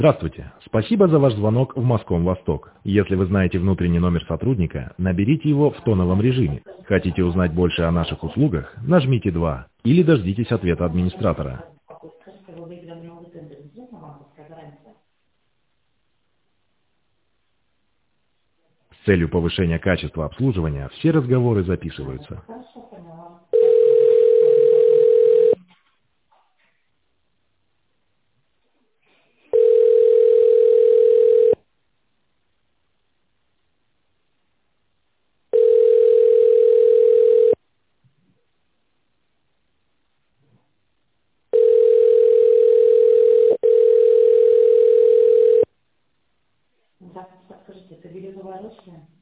Здравствуйте. Спасибо за ваш звонок в Моском-Восток. Если вы знаете внутренний номер сотрудника, наберите его в тоновом режиме. Хотите узнать больше о наших услугах? Нажмите 2 или дождитесь ответа администратора. С целью повышения качества обслуживания все разговоры записываются. Да, скажите, это Березовая роща?